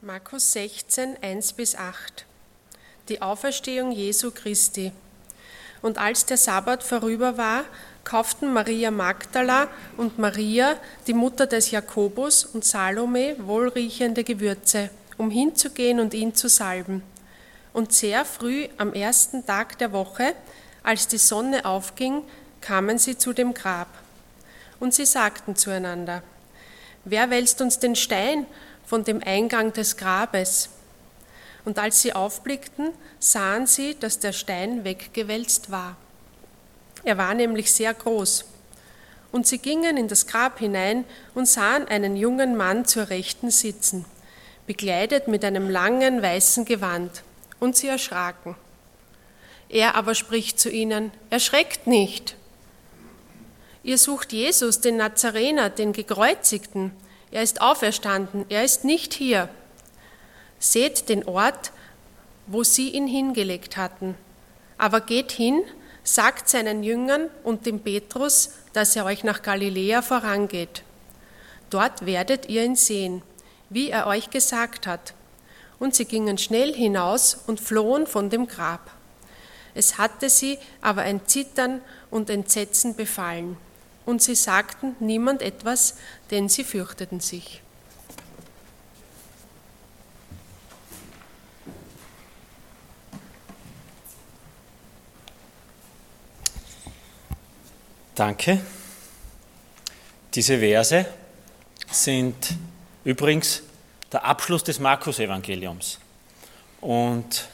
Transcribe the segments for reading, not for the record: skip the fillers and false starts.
Markus 16, 1-8. Die Auferstehung Jesu Christi. Und als der Sabbat vorüber war, kauften Maria Magdala und Maria, die Mutter des Jakobus, und Salome wohlriechende Gewürze, um hinzugehen und ihn zu salben. Und sehr früh am ersten Tag der Woche, als die Sonne aufging, kamen sie zu dem Grab. Und sie sagten zueinander: Wer wälzt uns den Stein von dem Eingang des Grabes? Und als sie aufblickten, sahen sie, dass der Stein weggewälzt war. Er war nämlich sehr groß. Und sie gingen in das Grab hinein und sahen einen jungen Mann zur Rechten sitzen, bekleidet mit einem langen weißen Gewand. Und sie erschraken. Er aber spricht zu ihnen: Erschreckt nicht. Ihr sucht Jesus, den Nazarener, den Gekreuzigten. Er ist auferstanden, er ist nicht hier. Seht den Ort, wo sie ihn hingelegt hatten. Aber geht hin, sagt seinen Jüngern und dem Petrus, dass er euch nach Galiläa vorangeht. Dort werdet ihr ihn sehen, wie er euch gesagt hat. Und sie gingen schnell hinaus und flohen von dem Grab. Es hatte sie aber ein Zittern und Entsetzen befallen. Und sie sagten niemand etwas, denn sie fürchteten sich. Danke. Diese Verse sind übrigens der Abschluss des Markus-Evangeliums. Und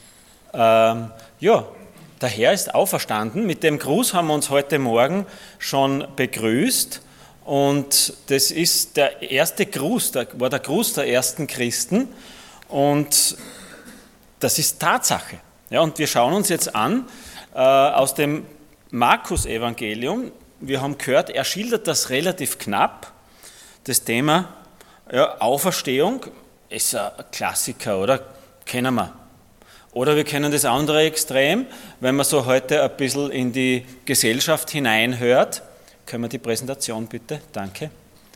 der Herr ist auferstanden. Mit dem Gruß haben wir uns heute Morgen schon begrüßt. Und das ist der erste Gruß, war der Gruß der ersten Christen. Und das ist Tatsache. Ja, und wir schauen uns jetzt an aus dem Markus-Evangelium. Wir haben gehört, er schildert das relativ knapp. Das Thema Auferstehung ist ein Klassiker, oder? Kennen wir. Oder wir kennen das andere Extrem, wenn man so heute ein bisschen in die Gesellschaft hineinhört. Können wir die Präsentation bitte? Danke.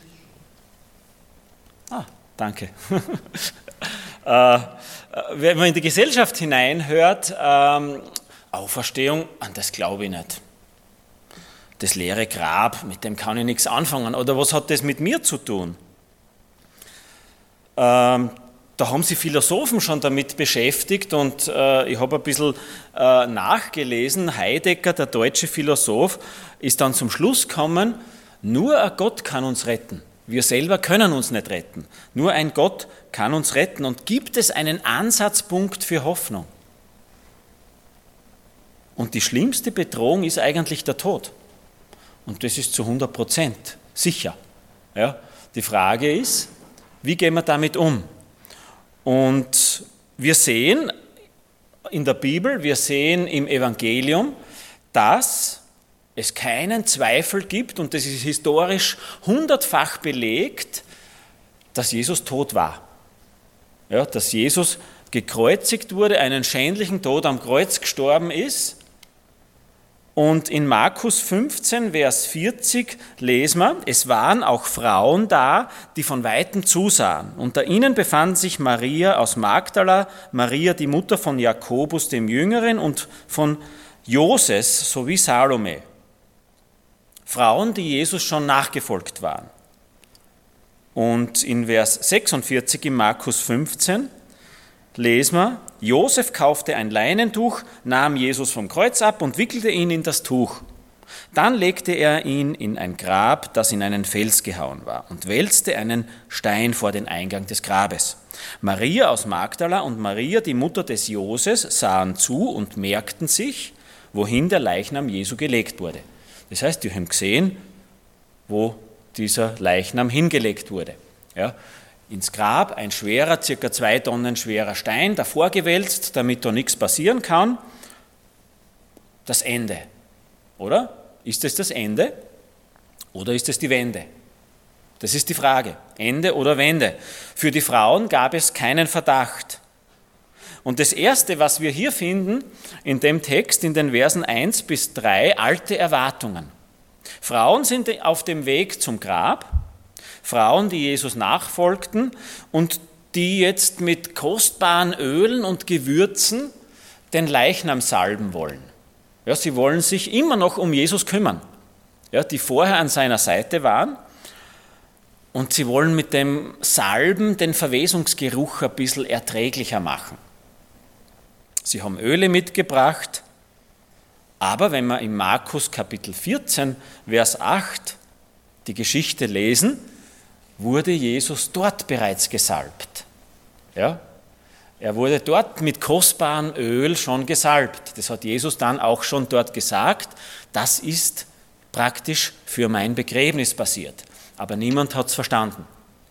Danke. Wenn man in die Gesellschaft hineinhört, Auferstehung, an das glaube ich nicht. Das leere Grab, mit dem kann ich nichts anfangen. Oder was hat das mit mir zu tun? Da haben sich Philosophen schon damit beschäftigt und ich habe ein bisschen nachgelesen. Heidegger, der deutsche Philosoph, ist dann zum Schluss gekommen, nur ein Gott kann uns retten. Wir selber können uns nicht retten. Nur ein Gott kann uns retten. Und gibt es einen Ansatzpunkt für Hoffnung? Und die schlimmste Bedrohung ist eigentlich der Tod. Und das ist zu 100% sicher. Ja? Die Frage ist, wie gehen wir damit um? Und wir sehen in der Bibel, wir sehen im Evangelium, dass es keinen Zweifel gibt, und das ist historisch 100-fach belegt, dass Jesus tot war. Ja, dass Jesus gekreuzigt wurde, einen schändlichen Tod am Kreuz gestorben ist. Und in Markus 15, Vers 40 lesen wir, es waren auch Frauen da, die von Weitem zusahen. Unter ihnen befanden sich Maria aus Magdala, Maria, die Mutter von Jakobus dem Jüngeren und von Joses sowie Salome. Frauen, die Jesus schon nachgefolgt waren. Und in Vers 46 in Markus 15 lesen wir, Josef kaufte ein Leinentuch, nahm Jesus vom Kreuz ab und wickelte ihn in das Tuch. Dann legte er ihn in ein Grab, das in einen Fels gehauen war, und wälzte einen Stein vor den Eingang des Grabes. Maria aus Magdala und Maria, die Mutter des Joses, sahen zu und merkten sich, wohin der Leichnam Jesu gelegt wurde. Das heißt, die haben gesehen, wo dieser Leichnam hingelegt wurde. Ja. Ins Grab ein schwerer, ca. 2 Tonnen schwerer Stein, davor gewälzt, damit da nichts passieren kann. Das Ende, oder? Ist es das Ende oder ist es die Wende? Das ist die Frage. Ende oder Wende? Für die Frauen gab es keinen Verdacht. Und das Erste, was wir hier finden, in dem Text, in den Versen 1-3, alte Erwartungen. Frauen sind auf dem Weg zum Grab, Frauen, die Jesus nachfolgten, und die jetzt mit kostbaren Ölen und Gewürzen den Leichnam salben wollen. Ja, sie wollen sich immer noch um Jesus kümmern, ja, die vorher an seiner Seite waren. Und sie wollen mit dem Salben den Verwesungsgeruch ein bisschen erträglicher machen. Sie haben Öle mitgebracht, aber wenn wir in Markus Kapitel 14, Vers 8 die Geschichte lesen, wurde Jesus dort bereits gesalbt. Ja? Er wurde dort mit kostbarem Öl schon gesalbt. Das hat Jesus dann auch schon dort gesagt. Das ist praktisch für mein Begräbnis passiert. Aber niemand hat es verstanden.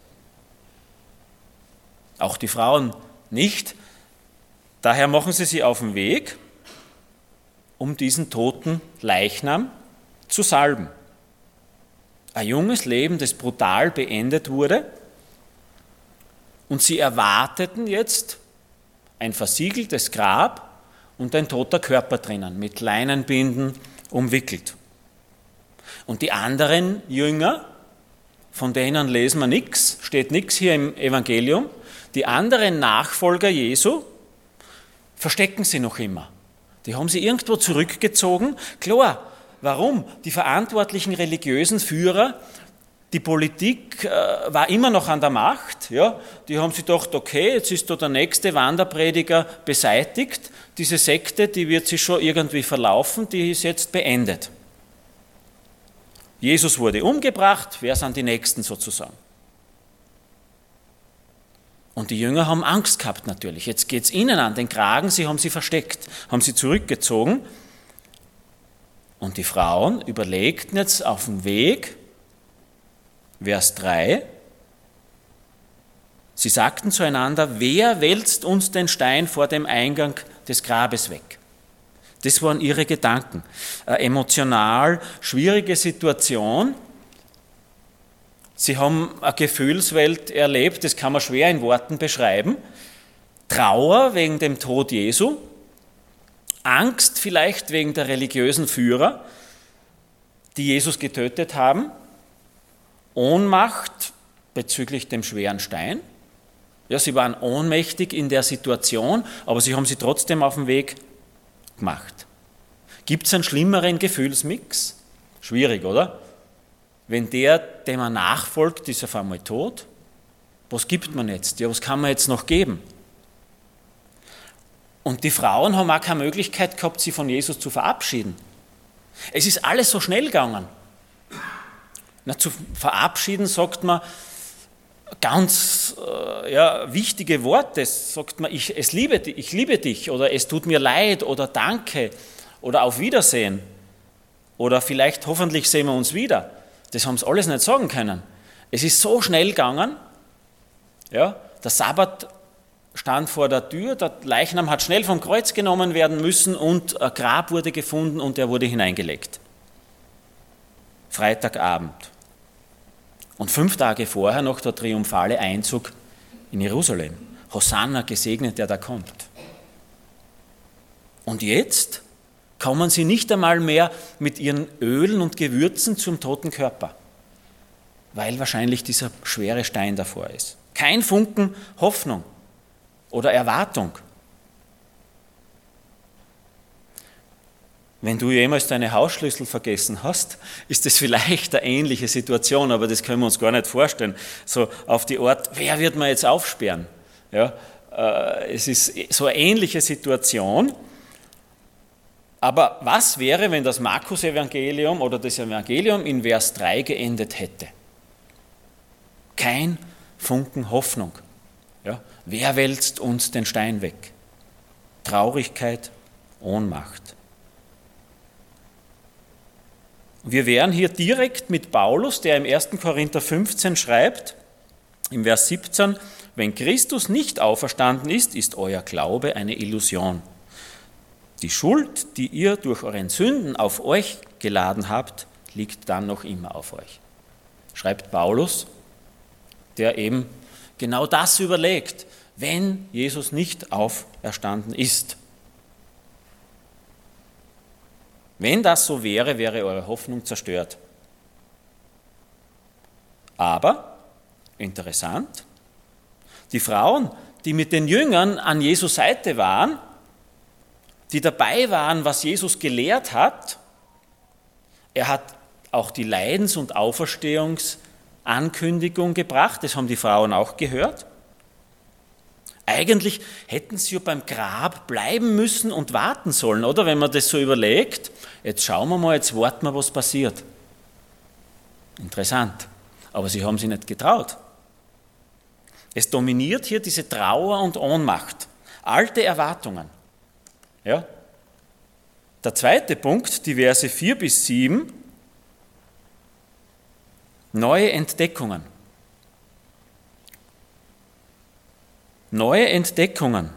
Auch die Frauen nicht. Daher machen sie sich auf den Weg, um diesen toten Leichnam zu salben. Ein junges Leben, das brutal beendet wurde. Und sie erwarteten jetzt ein versiegeltes Grab und ein toter Körper drinnen, mit Leinenbinden umwickelt. Und die anderen Jünger, von denen lesen wir nichts, steht nichts hier im Evangelium, die anderen Nachfolger Jesu verstecken sie noch immer. Die haben sie irgendwo zurückgezogen. Klar, warum? Die verantwortlichen religiösen Führer, die Politik war immer noch an der Macht. Ja? Die haben sich gedacht, okay, jetzt ist da der nächste Wanderprediger beseitigt. Diese Sekte, die wird sich schon irgendwie verlaufen, die ist jetzt beendet. Jesus wurde umgebracht, wer sind die Nächsten sozusagen? Und die Jünger haben Angst gehabt natürlich. Jetzt geht es ihnen an den Kragen, sie haben sie versteckt, haben sie zurückgezogen. Und die Frauen überlegten jetzt auf dem Weg, Vers 3, sie sagten zueinander, wer wälzt uns den Stein vor dem Eingang des Grabes weg? Das waren ihre Gedanken. Eine emotional schwierige Situation. Sie haben eine Gefühlswelt erlebt, das kann man schwer in Worten beschreiben. Trauer wegen dem Tod Jesu, Angst vielleicht wegen der religiösen Führer, die Jesus getötet haben, Ohnmacht bezüglich dem schweren Stein. Ja, sie waren ohnmächtig in der Situation, aber sie haben sie trotzdem auf den Weg gemacht. Gibt es einen schlimmeren Gefühlsmix? Schwierig, oder? Wenn der, dem man nachfolgt, ist auf einmal tot. Was gibt man jetzt? Ja, was kann man jetzt noch geben? Und die Frauen haben auch keine Möglichkeit gehabt, sich von Jesus zu verabschieden. Es ist alles so schnell gegangen. Na, zu verabschieden sagt man ganz wichtige Worte. Sagt man, ich liebe dich oder es tut mir leid oder danke oder auf Wiedersehen oder vielleicht hoffentlich sehen wir uns wieder. Das haben sie alles nicht sagen können. Es ist so schnell gegangen. Ja, der Sabbat stand vor der Tür, der Leichnam hat schnell vom Kreuz genommen werden müssen und ein Grab wurde gefunden und er wurde hineingelegt. Freitagabend. Und 5 Tage vorher noch der triumphale Einzug in Jerusalem. Hosanna, gesegnet, der da kommt. Und jetzt kommen sie nicht einmal mehr mit ihren Ölen und Gewürzen zum toten Körper, weil wahrscheinlich dieser schwere Stein davor ist. Kein Funken Hoffnung oder Erwartung. Wenn du jemals deine Hausschlüssel vergessen hast, ist das vielleicht eine ähnliche Situation, aber das können wir uns gar nicht vorstellen. So auf die Art, wer wird man jetzt aufsperren? Ja, es ist so eine ähnliche Situation. Aber was wäre, wenn das Markus-Evangelium oder das Evangelium in Vers 3 geendet hätte? Kein Funken Hoffnung. Ja, wer wälzt uns den Stein weg? Traurigkeit, Ohnmacht. Wir wären hier direkt mit Paulus, der im 1. Korinther 15 schreibt, im Vers 17, wenn Christus nicht auferstanden ist, ist euer Glaube eine Illusion. Die Schuld, die ihr durch euren Sünden auf euch geladen habt, liegt dann noch immer auf euch. Schreibt Paulus, der eben genau das überlegt, wenn Jesus nicht auferstanden ist. Wenn das so wäre, wäre eure Hoffnung zerstört. Aber, interessant, Die Frauen, die mit den Jüngern an Jesu Seite waren, die dabei waren, was Jesus gelehrt hat. Er hat auch die Leidens- und Auferstehungsankündigung gebracht, das haben die Frauen auch gehört. Eigentlich hätten sie ja beim Grab bleiben müssen und warten sollen, oder? Wenn man das so überlegt, jetzt schauen wir mal, jetzt warten wir, was passiert. Interessant. Aber sie haben sich nicht getraut. Es dominiert hier diese Trauer und Ohnmacht. Alte Erwartungen. Ja? Der zweite Punkt, die Verse 4-7, neue Entdeckungen. Neue Entdeckungen.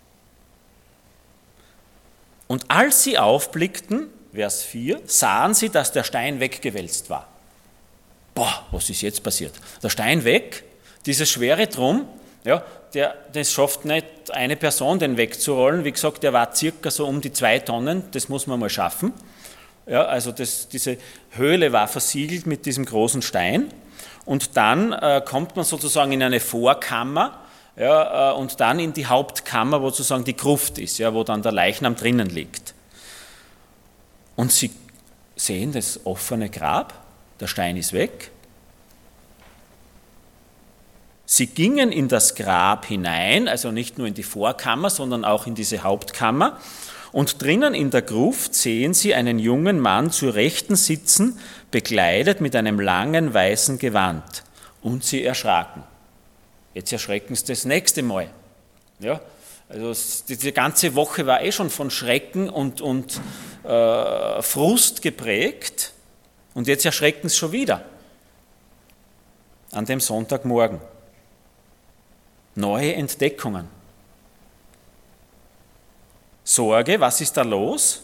Und als sie aufblickten, Vers 4, sahen sie, dass der Stein weggewälzt war. Boah, was ist jetzt passiert? Der Stein weg, dieses schwere Drum, ja, das schafft nicht eine Person, den wegzurollen. Wie gesagt, der war circa so um die 2 Tonnen, das muss man mal schaffen. Ja, also diese Höhle war versiegelt mit diesem großen Stein. Und dann kommt man sozusagen in eine Vorkammer, ja, und dann in die Hauptkammer, wo sozusagen die Gruft ist, ja, wo dann der Leichnam drinnen liegt. Und sie sehen das offene Grab, der Stein ist weg. Sie gingen in das Grab hinein, also nicht nur in die Vorkammer, sondern auch in diese Hauptkammer. Und drinnen in der Gruft sehen sie einen jungen Mann zur Rechten sitzen, bekleidet mit einem langen weißen Gewand. Und sie erschraken. Jetzt erschrecken sie das nächste Mal. Ja, also diese ganze Woche war schon von Schrecken und Frust geprägt. Und jetzt erschrecken sie schon wieder. An dem Sonntagmorgen. Neue Entdeckungen. Sorge, was ist da los?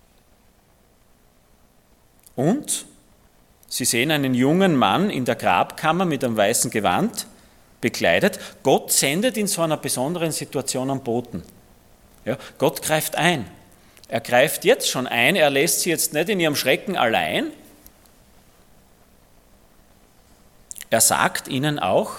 Und sie sehen einen jungen Mann in der Grabkammer mit einem weißen Gewand bekleidet. Gott sendet in so einer besonderen Situation einen Boten. Ja, Gott greift ein. Er greift jetzt schon ein, er lässt sie jetzt nicht in ihrem Schrecken allein. Er sagt ihnen auch,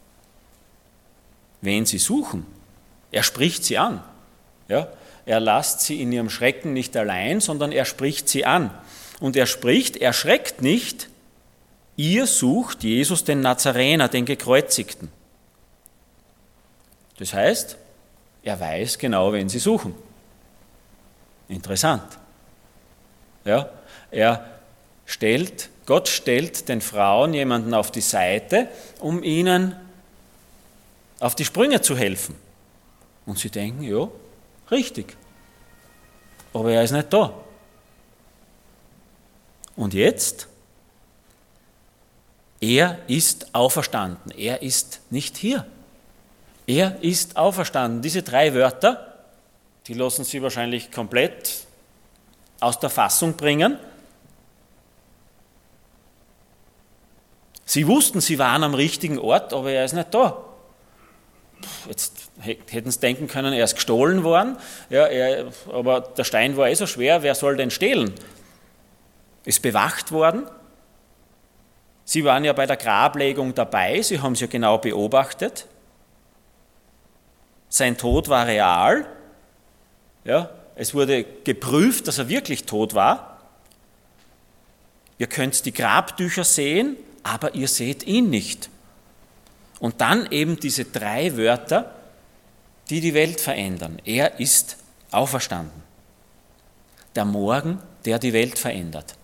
wen sie suchen. Er spricht sie an. Ja, er lässt sie in ihrem Schrecken nicht allein, sondern er spricht sie an. Und er schreckt nicht, ihr sucht Jesus den Nazarener, den Gekreuzigten. Das heißt, er weiß genau, wen sie suchen. Interessant. Ja, Gott stellt den Frauen jemanden auf die Seite, um ihnen auf die Sprünge zu helfen. Und sie denken, ja, richtig. Aber er ist nicht da. Und jetzt? Er ist auferstanden. Er ist nicht hier. Er ist auferstanden. Diese 3 Wörter, die lassen Sie wahrscheinlich komplett aus der Fassung bringen. Sie wussten, sie waren am richtigen Ort, aber er ist nicht da. Jetzt hätten sie denken können, er ist gestohlen worden, ja, aber der Stein war so schwer, wer soll denn stehlen? Ist bewacht worden. Sie waren ja bei der Grablegung dabei, sie haben es ja genau beobachtet. Sein Tod war real. Ja, es wurde geprüft, dass er wirklich tot war. Ihr könnt die Grabtücher sehen, aber ihr seht ihn nicht. Und dann eben diese 3 Wörter, die die Welt verändern. Er ist auferstanden. Der Morgen, der die Welt verändert.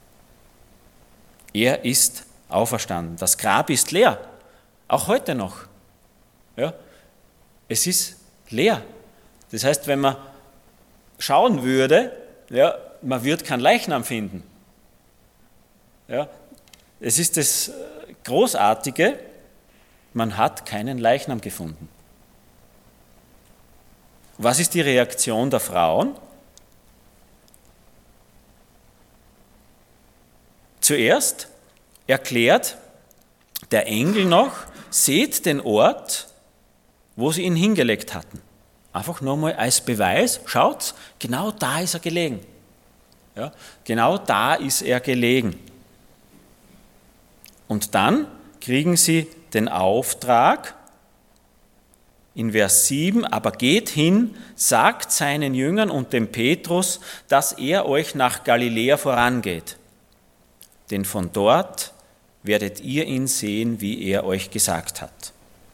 Er ist auferstanden. Das Grab ist leer. Auch heute noch. Ja, es ist leer. Das heißt, wenn man schauen würde, ja, man wird keinen Leichnam finden. Ja, es ist das Großartige, man hat keinen Leichnam gefunden. Was ist die Reaktion der Frauen? Zuerst erklärt der Engel noch, seht den Ort, wo sie ihn hingelegt hatten. Einfach nochmal als Beweis, schaut, genau da ist er gelegen. Ja, genau da ist er gelegen. Und dann kriegen sie den Auftrag, in Vers 7, aber geht hin, sagt seinen Jüngern und dem Petrus, dass er euch nach Galiläa vorangeht. Denn von dort werdet ihr ihn sehen, wie er euch gesagt hat.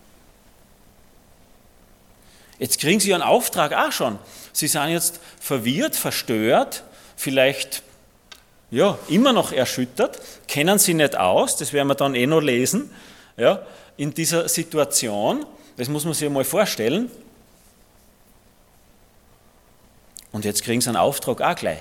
Jetzt kriegen sie ihren Auftrag auch schon. Sie sind jetzt verwirrt, verstört, vielleicht immer noch erschüttert, kennen sie nicht aus, das werden wir dann noch lesen, in dieser Situation. Das muss man sich mal vorstellen. Und jetzt kriegen sie einen Auftrag auch gleich.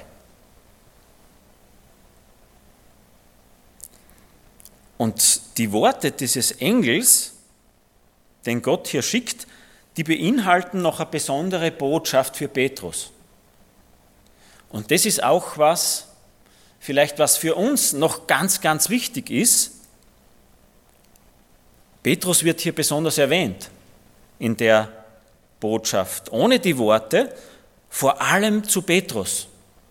Und die Worte dieses Engels, den Gott hier schickt, die beinhalten noch eine besondere Botschaft für Petrus. Und das ist auch was für uns noch ganz, ganz wichtig ist. Petrus wird hier besonders erwähnt in der Botschaft, ohne die Worte, vor allem zu Petrus.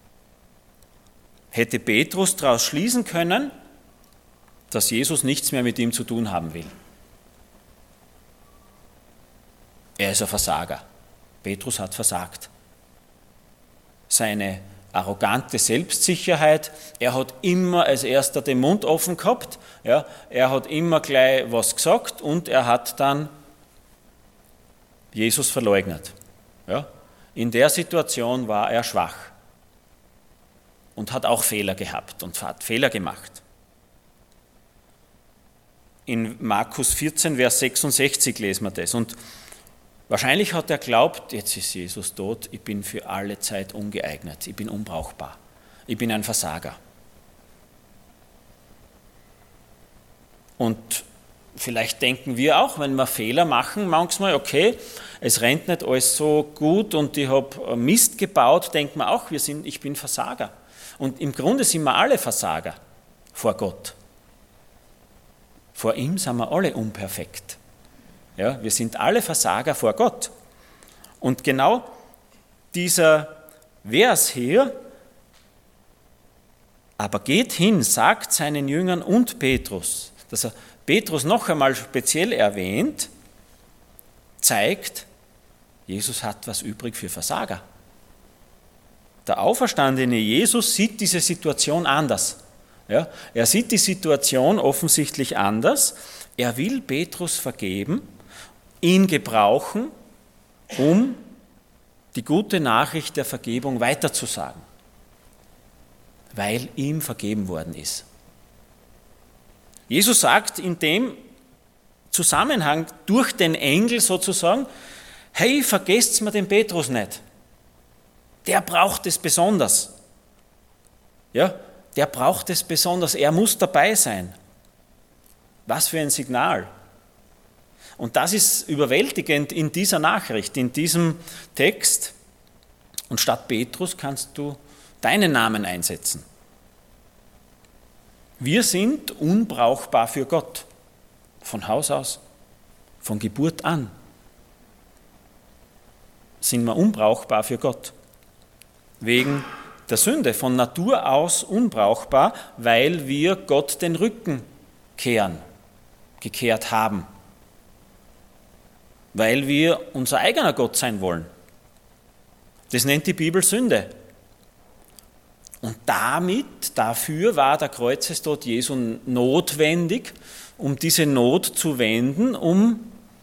Hätte Petrus daraus schließen können, dass Jesus nichts mehr mit ihm zu tun haben will. Er ist ein Versager. Petrus hat versagt. Seine arrogante Selbstsicherheit, er hat immer als erster den Mund offen gehabt, er hat immer gleich was gesagt und er hat dann Jesus verleugnet. In der Situation war er schwach und hat auch Fehler gehabt und hat Fehler gemacht. In Markus 14, Vers 66 lesen wir das. Und wahrscheinlich hat er geglaubt, jetzt ist Jesus tot, ich bin für alle Zeit ungeeignet, ich bin unbrauchbar, ich bin ein Versager. Und vielleicht denken wir auch, wenn wir Fehler machen, manchmal, okay, es rennt nicht alles so gut und ich habe Mist gebaut, denken wir auch, ich bin Versager. Und im Grunde sind wir alle Versager vor Gott. Vor ihm sind wir alle unperfekt. Wir sind alle Versager vor Gott. Und genau dieser Vers hier, aber geht hin, sagt seinen Jüngern und Petrus, dass er Petrus noch einmal speziell erwähnt, zeigt, Jesus hat was übrig für Versager. Der auferstandene Jesus sieht diese Situation anders. Er sieht die Situation offensichtlich anders. Er will Petrus vergeben, ihn gebrauchen, um die gute Nachricht der Vergebung weiterzusagen, weil ihm vergeben worden ist. Jesus sagt in dem Zusammenhang durch den Engel sozusagen, hey, vergesst mir den Petrus nicht. Der braucht es besonders. Der braucht es besonders. Er muss dabei sein. Was für ein Signal. Und das ist überwältigend in dieser Nachricht, in diesem Text. Und statt Petrus kannst du deinen Namen einsetzen. Wir sind unbrauchbar für Gott. Von Haus aus, von Geburt an sind wir unbrauchbar für Gott. Wegen der Sünde, von Natur aus unbrauchbar, weil wir Gott den Rücken gekehrt haben. Weil wir unser eigener Gott sein wollen. Das nennt die Bibel Sünde. Und dafür war der Kreuzestod Jesu notwendig, um diese Not zu wenden, um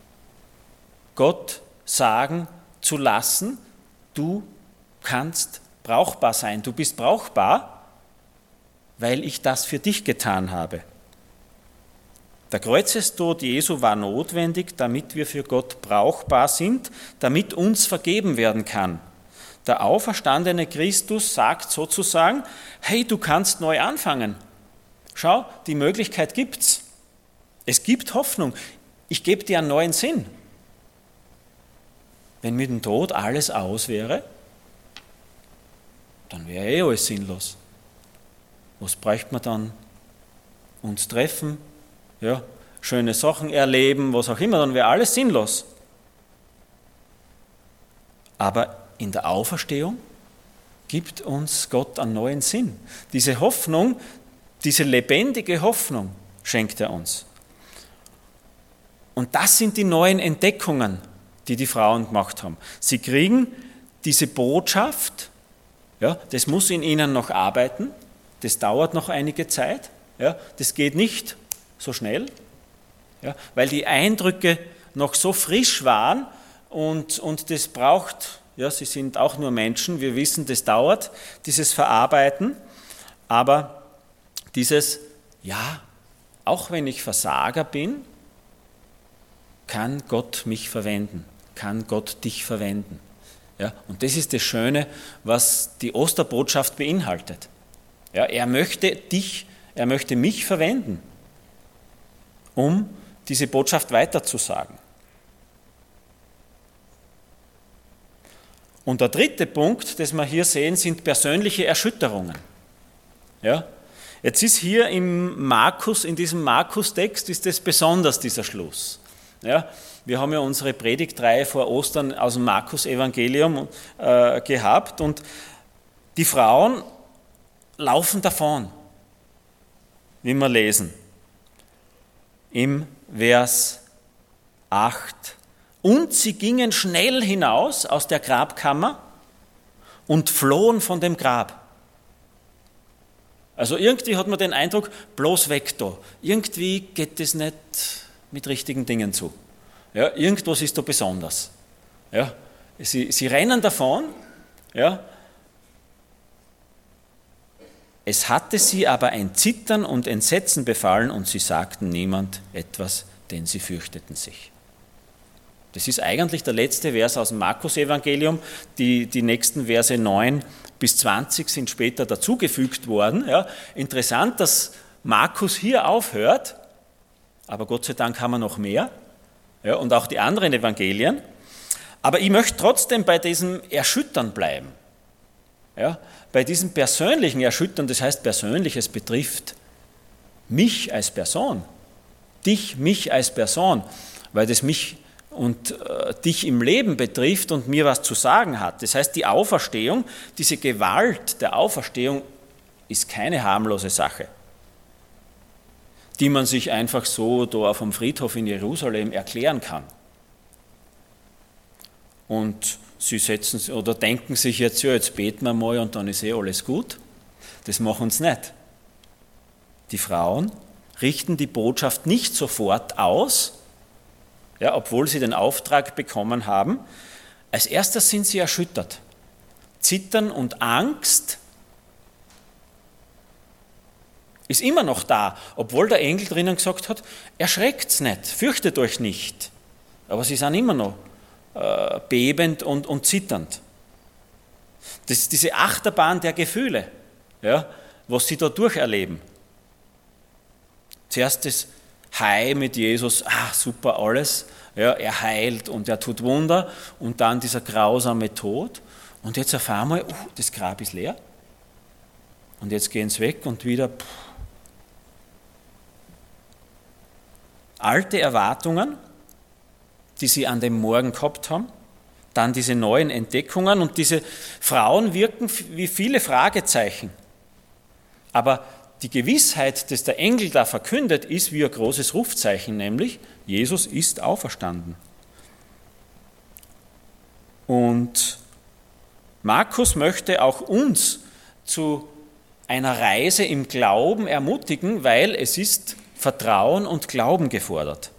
Gott sagen zu lassen, du kannst brauchbar sein, du bist brauchbar, weil ich das für dich getan habe. Der Kreuzestod Jesu war notwendig, damit wir für Gott brauchbar sind, damit uns vergeben werden kann. Der auferstandene Christus sagt sozusagen, hey, du kannst neu anfangen. Schau, die Möglichkeit gibt's. Es gibt Hoffnung. Ich gebe dir einen neuen Sinn. Wenn mit dem Tod alles aus wäre, dann wäre alles sinnlos. Was bräuchte man dann? Uns treffen, schöne Sachen erleben, was auch immer, dann wäre alles sinnlos. Aber in der Auferstehung gibt uns Gott einen neuen Sinn. Diese Hoffnung, diese lebendige Hoffnung schenkt er uns. Und das sind die neuen Entdeckungen, die die Frauen gemacht haben. Sie kriegen diese Botschaft, ja, das muss in ihnen noch arbeiten, das dauert noch einige Zeit, ja, das geht nicht so schnell, ja, weil die Eindrücke noch so frisch waren und das braucht, ja, sie sind auch nur Menschen, wir wissen, das dauert, dieses Verarbeiten, aber dieses, ja, auch wenn ich Versager bin, kann Gott mich verwenden, kann Gott dich verwenden. Ja, und das ist das Schöne, was die Osterbotschaft beinhaltet. Ja, er möchte mich verwenden, um diese Botschaft weiterzusagen. Und der dritte Punkt, das wir hier sehen, sind persönliche Erschütterungen. Ja, jetzt ist hier in diesem Markus-Text, ist das besonders dieser Schluss. Ja, wir haben ja unsere Predigtreihe vor Ostern aus dem Markus-Evangelium gehabt und die Frauen laufen davon, wie wir lesen. Im Vers 8. Und sie gingen schnell hinaus aus der Grabkammer und flohen von dem Grab. Also irgendwie hat man den Eindruck, bloß weg da. Irgendwie geht das nicht mit richtigen Dingen zu. Ja, irgendwas ist da besonders. Ja, sie rennen davon. Ja. Es hatte sie aber ein Zittern und Entsetzen befallen und sie sagten niemand etwas, denn sie fürchteten sich. Das ist eigentlich der letzte Vers aus dem Markus-Evangelium. Die nächsten Verse 9 bis 20 sind später dazugefügt worden. Ja, interessant, dass Markus hier aufhört, aber Gott sei Dank haben wir noch mehr, ja, und auch die anderen Evangelien. Aber ich möchte trotzdem bei diesem Erschüttern bleiben. Ja, bei diesem persönlichen Erschüttern, das heißt persönlich, es betrifft mich als Person, dich, mich als Person, weil das mich und dich im Leben betrifft und mir was zu sagen hat. Das heißt, die Auferstehung, diese Gewalt der Auferstehung ist keine harmlose Sache, die man sich einfach so da auf dem Friedhof in Jerusalem erklären kann. Und sie setzen oder denken sich jetzt, ja, jetzt beten wir mal und dann ist alles gut. Das machen sie nicht. Die Frauen richten die Botschaft nicht sofort aus, ja, obwohl sie den Auftrag bekommen haben. Als erstes sind sie erschüttert. Zittern und Angst ist immer noch da, obwohl der Engel drinnen gesagt hat, erschreckt's nicht, fürchtet euch nicht. Aber sie sind immer noch bebend und zitternd. Das ist diese Achterbahn der Gefühle, ja, was sie da durcherleben. Zuerst das High mit Jesus, super alles, ja, er heilt und er tut Wunder und dann dieser grausame Tod und jetzt auf einmal, das Grab ist leer und jetzt gehen sie weg und wieder alte Erwartungen, die sie an dem Morgen gehabt haben, dann diese neuen Entdeckungen und diese Frauen wirken wie viele Fragezeichen. Aber die Gewissheit, dass der Engel da verkündet, ist wie ein großes Rufzeichen, nämlich Jesus ist auferstanden. Und Markus möchte auch uns zu einer Reise im Glauben ermutigen, weil es ist Vertrauen und Glauben gefordert,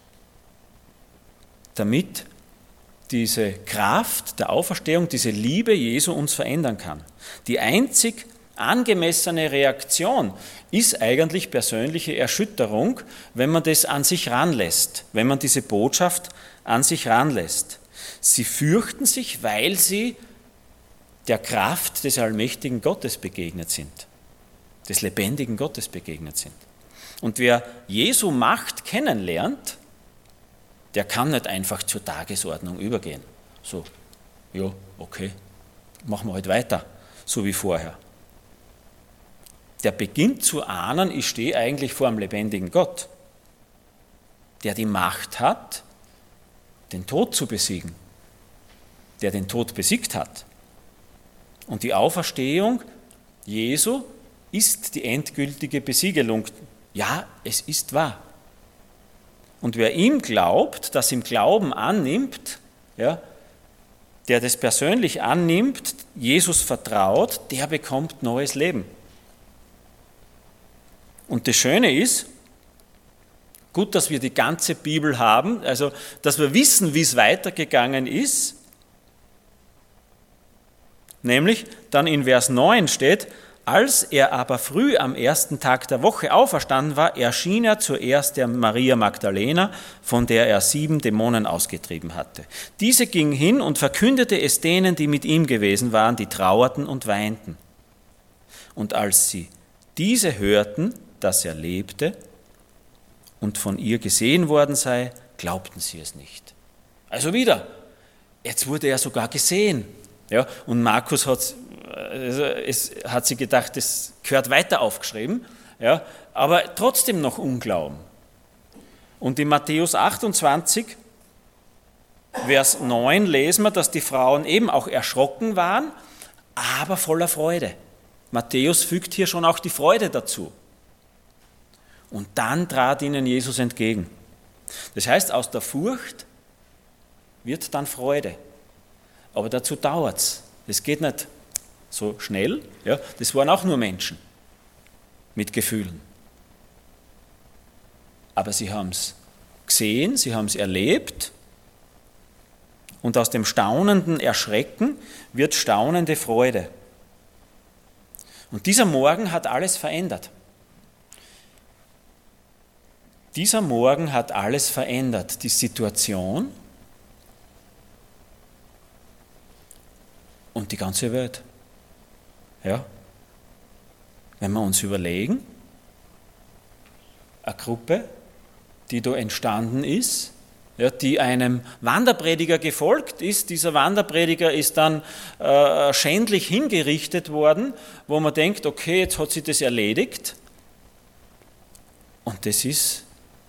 damit diese Kraft der Auferstehung, diese Liebe Jesu uns verändern kann. Die einzig angemessene Reaktion ist eigentlich persönliche Erschütterung, wenn man das an sich ranlässt, wenn man diese Botschaft an sich ranlässt. Sie fürchten sich, weil sie der Kraft des allmächtigen Gottes begegnet sind, des lebendigen Gottes begegnet sind. Und wer Jesu Macht kennenlernt, der kann nicht einfach zur Tagesordnung übergehen. So, ja, okay, machen wir halt weiter, so wie vorher. Der beginnt zu ahnen, ich stehe eigentlich vor einem lebendigen Gott, der die Macht hat, den Tod zu besiegen, der den Tod besiegt hat. Und die Auferstehung Jesu ist die endgültige Besiegelung. Ja, es ist wahr. Und wer ihm glaubt, das im Glauben annimmt, ja, der das persönlich annimmt, Jesus vertraut, der bekommt neues Leben. Und das Schöne ist, gut, dass wir die ganze Bibel haben, also dass wir wissen, wie es weitergegangen ist, nämlich dann in Vers 9 steht, als er aber früh am ersten Tag der Woche auferstanden war, erschien er zuerst der Maria Magdalena, von der er 7 Dämonen ausgetrieben hatte. Diese ging hin und verkündete es denen, die mit ihm gewesen waren, die trauerten und weinten. Und als sie diese hörten, dass er lebte und von ihr gesehen worden sei, glaubten sie es nicht. Also wieder, jetzt wurde er sogar gesehen. Ja, und Markus hat sie gedacht, das gehört weiter aufgeschrieben, ja, aber trotzdem noch Unglauben. Und in Matthäus 28, Vers 9 lesen wir, dass die Frauen eben auch erschrocken waren, aber voller Freude. Matthäus fügt hier schon auch die Freude dazu. Und dann trat ihnen Jesus entgegen. Das heißt, aus der Furcht wird dann Freude. Aber dazu dauert es. Das geht nicht so schnell. Ja. Das waren auch nur Menschen mit Gefühlen. Aber sie haben es gesehen, sie haben es erlebt. Und aus dem staunenden Erschrecken wird staunende Freude. Und dieser Morgen hat alles verändert. Dieser Morgen hat alles verändert. Die Situation und die ganze Welt. Ja? Wenn wir uns überlegen, eine Gruppe, die da entstanden ist, ja, die einem Wanderprediger gefolgt ist. Dieser Wanderprediger ist dann schändlich hingerichtet worden, wo man denkt, okay, jetzt hat sich das erledigt. Und das ist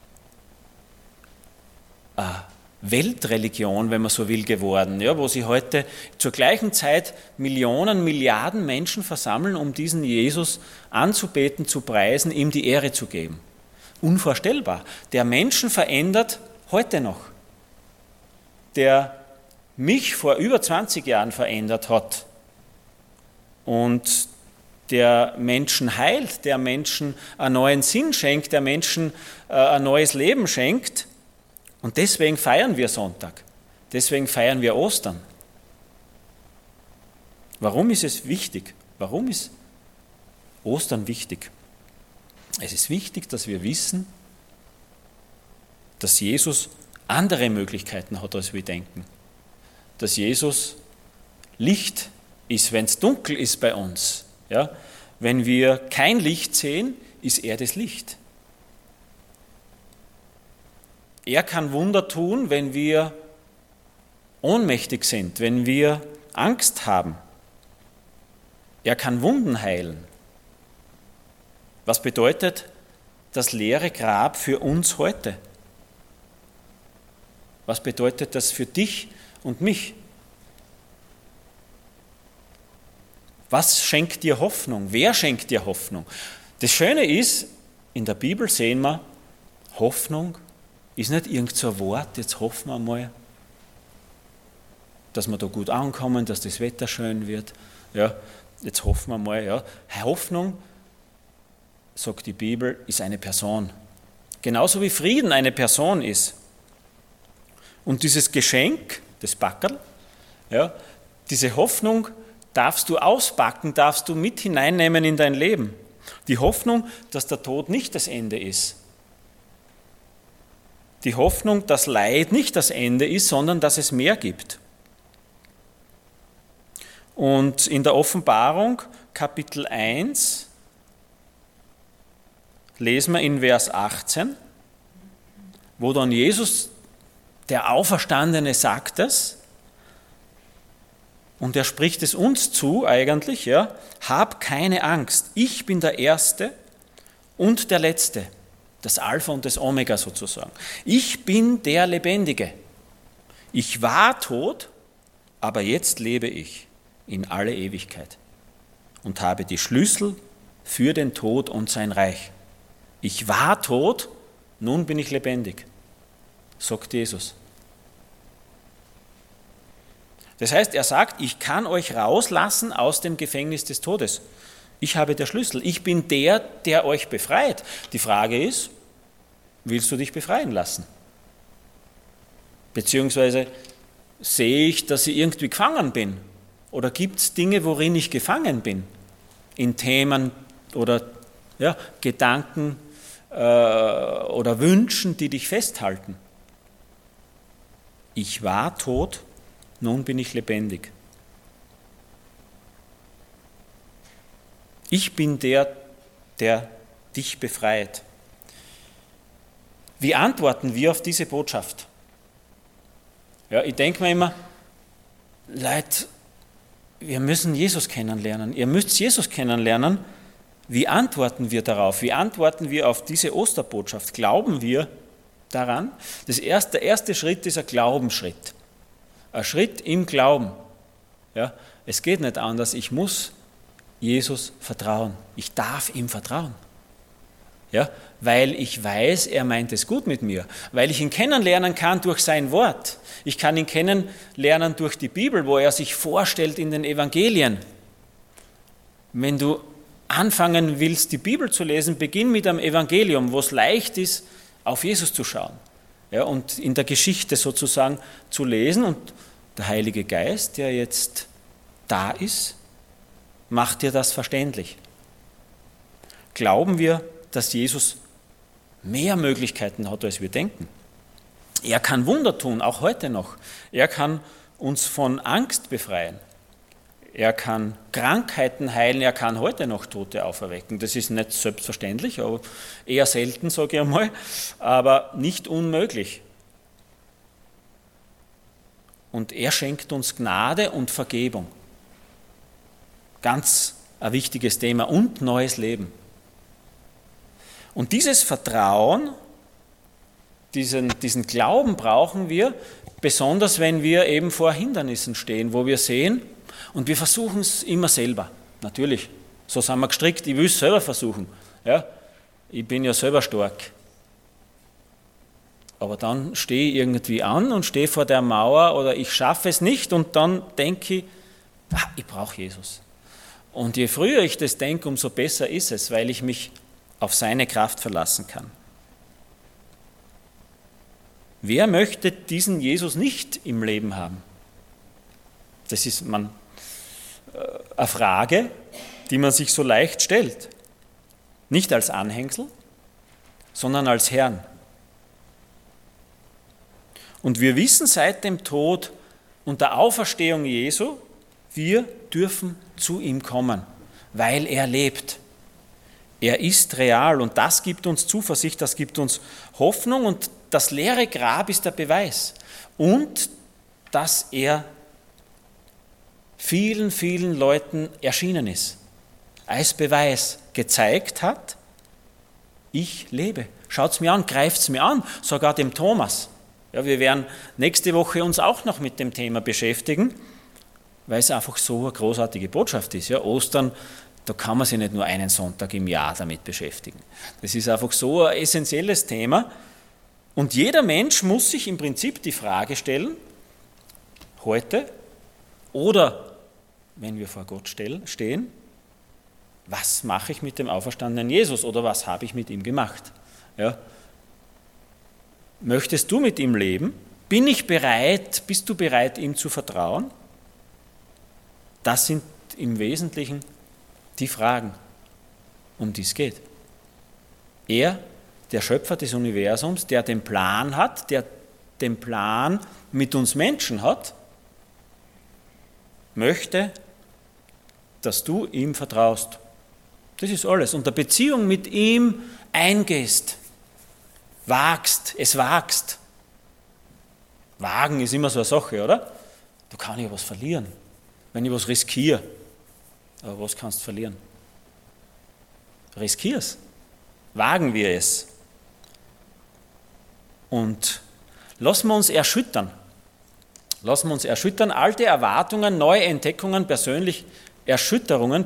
eine Weltreligion, wenn man so will, geworden, ja, wo sich heute zur gleichen Zeit Millionen, Milliarden Menschen versammeln, um diesen Jesus anzubeten, zu preisen, ihm die Ehre zu geben. Unvorstellbar. Der Menschen verändert heute noch, der mich vor über 20 Jahren verändert hat und der Menschen heilt, der Menschen einen neuen Sinn schenkt, der Menschen ein neues Leben schenkt. Und deswegen feiern wir Sonntag, deswegen feiern wir Ostern. Warum ist es wichtig? Warum ist Ostern wichtig? Es ist wichtig, dass wir wissen, dass Jesus andere Möglichkeiten hat, als wir denken. Dass Jesus Licht ist, wenn es dunkel ist bei uns. Ja? Wenn wir kein Licht sehen, ist er das Licht. Er kann Wunder tun, wenn wir ohnmächtig sind, wenn wir Angst haben. Er kann Wunden heilen. Was bedeutet das leere Grab für uns heute? Was bedeutet das für dich und mich? Was schenkt dir Hoffnung? Wer schenkt dir Hoffnung? Das Schöne ist, in der Bibel sehen wir, Hoffnung ist nicht irgend so ein Wort, jetzt hoffen wir mal, dass wir da gut ankommen, dass das Wetter schön wird. Ja, jetzt hoffen wir mal. Ja. Hoffnung, sagt die Bibel, ist eine Person. Genauso wie Frieden eine Person ist. Und dieses Geschenk, das Backerl, ja, diese Hoffnung darfst du auspacken, darfst du mit hineinnehmen in dein Leben. Die Hoffnung, dass der Tod nicht das Ende ist. Die Hoffnung, dass Leid nicht das Ende ist, sondern dass es mehr gibt. Und in der Offenbarung, Kapitel 1, lesen wir in Vers 18, wo dann Jesus, der Auferstandene, sagt es, und er spricht es uns zu eigentlich, ja, hab keine Angst, ich bin der Erste und der Letzte. Das Alpha und das Omega sozusagen. Ich bin der Lebendige. Ich war tot, aber jetzt lebe ich in alle Ewigkeit und habe die Schlüssel für den Tod und sein Reich. Ich war tot, nun bin ich lebendig, sagt Jesus. Das heißt, er sagt, ich kann euch rauslassen aus dem Gefängnis des Todes. Ich habe den Schlüssel. Ich bin der, der euch befreit. Die Frage ist, willst du dich befreien lassen? Beziehungsweise sehe ich, dass ich irgendwie gefangen bin? Oder gibt es Dinge, worin ich gefangen bin? In Themen oder Gedanken oder Wünschen, die dich festhalten? Ich war tot, nun bin ich lebendig. Ich bin der, der dich befreit. Wie antworten wir auf diese Botschaft? Ja, ich denke mir immer, Leute, wir müssen Jesus kennenlernen. Ihr müsst Jesus kennenlernen. Wie antworten wir darauf? Wie antworten wir auf diese Osterbotschaft? Glauben wir daran? Der erste Schritt ist ein Glaubensschritt. Ein Schritt im Glauben. Ja, es geht nicht anders. Ich muss Jesus vertrauen. Ich darf ihm vertrauen. Ja, weil ich weiß, er meint es gut mit mir. Weil ich ihn kennenlernen kann durch sein Wort. Ich kann ihn kennenlernen durch die Bibel, wo er sich vorstellt in den Evangelien. Wenn du anfangen willst, die Bibel zu lesen, beginn mit einem Evangelium, wo es leicht ist, auf Jesus zu schauen. Ja, und in der Geschichte sozusagen zu lesen. Und der Heilige Geist, der jetzt da ist, macht dir das verständlich. Glauben wir, dass Jesus mehr Möglichkeiten hat, als wir denken? Er kann Wunder tun, auch heute noch. Er kann uns von Angst befreien. Er kann Krankheiten heilen, er kann heute noch Tote auferwecken. Das ist nicht selbstverständlich, aber eher selten, sage ich einmal, aber nicht unmöglich. Und er schenkt uns Gnade und Vergebung. Ganz ein wichtiges Thema und neues Leben. Und dieses Vertrauen, diesen Glauben brauchen wir, besonders wenn wir eben vor Hindernissen stehen, wo wir sehen, und wir versuchen es immer selber. Natürlich, so sind wir gestrickt, ich will es selber versuchen. Ja? Ich bin ja selber stark. Aber dann stehe ich irgendwie an und stehe vor der Mauer oder ich schaffe es nicht und dann denke ich, ich brauche Jesus. Und je früher ich das denke, umso besser ist es, weil ich mich auf seine Kraft verlassen kann. Wer möchte diesen Jesus nicht im Leben haben? Das ist eine Frage, die man sich so leicht stellt. Nicht als Anhängsel, sondern als Herrn. Und wir wissen seit dem Tod und der Auferstehung Jesu, wir dürfen zu ihm kommen, weil er lebt. Er ist real und das gibt uns Zuversicht, das gibt uns Hoffnung und das leere Grab ist der Beweis. Und dass er vielen, vielen Leuten erschienen ist, als Beweis gezeigt hat, ich lebe. Schaut's mir an, greift's mir an, sogar dem Thomas. Ja, wir werden nächste Woche uns auch noch mit dem Thema beschäftigen, weil es einfach so eine großartige Botschaft ist. Ja, Ostern, da kann man sich nicht nur einen Sonntag im Jahr damit beschäftigen. Das ist einfach so ein essentielles Thema. Und jeder Mensch muss sich im Prinzip die Frage stellen, heute oder wenn wir vor Gott stehen, was mache ich mit dem auferstandenen Jesus oder was habe ich mit ihm gemacht? Ja. Möchtest du mit ihm leben? Bist du bereit, ihm zu vertrauen? Das sind im Wesentlichen die Fragen, um die es geht. Er, der Schöpfer des Universums, der den Plan hat, der den Plan mit uns Menschen hat, möchte, dass du ihm vertraust. Das ist alles. Und der Beziehung mit ihm eingehst, es wagst. Wagen ist immer so eine Sache, oder? Da kann ich was verlieren, wenn ich was riskiere. Aber was kannst du verlieren? Riskier's. Wagen wir es. Und lassen wir uns erschüttern. Alte Erwartungen, neue Entdeckungen, persönliche Erschütterungen,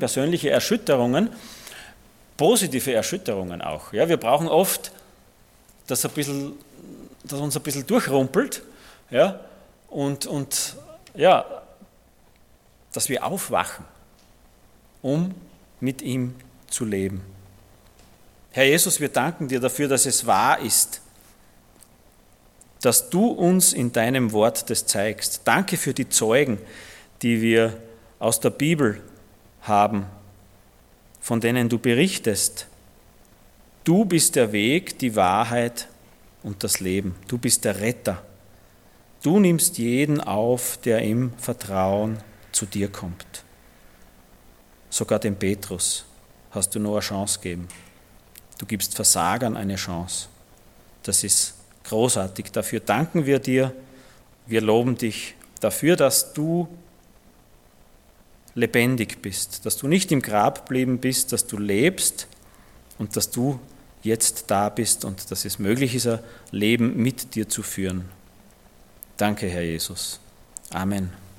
positive Erschütterungen auch. Ja, wir brauchen oft, dass uns ein bisschen durchrumpelt, ja, und dass wir aufwachen, um mit ihm zu leben. Herr Jesus, wir danken dir dafür, dass es wahr ist, dass du uns in deinem Wort das zeigst. Danke für die Zeugen, die wir aus der Bibel haben, von denen du berichtest. Du bist der Weg, die Wahrheit und das Leben. Du bist der Retter. Du nimmst jeden auf, der im Vertrauen zu dir kommt. Sogar dem Petrus hast du noch eine Chance gegeben. Du gibst Versagern eine Chance. Das ist großartig. Dafür danken wir dir. Wir loben dich dafür, dass du lebendig bist, dass du nicht im Grab geblieben bist, dass du lebst und dass du jetzt da bist und dass es möglich ist, ein Leben mit dir zu führen. Danke, Herr Jesus. Amen.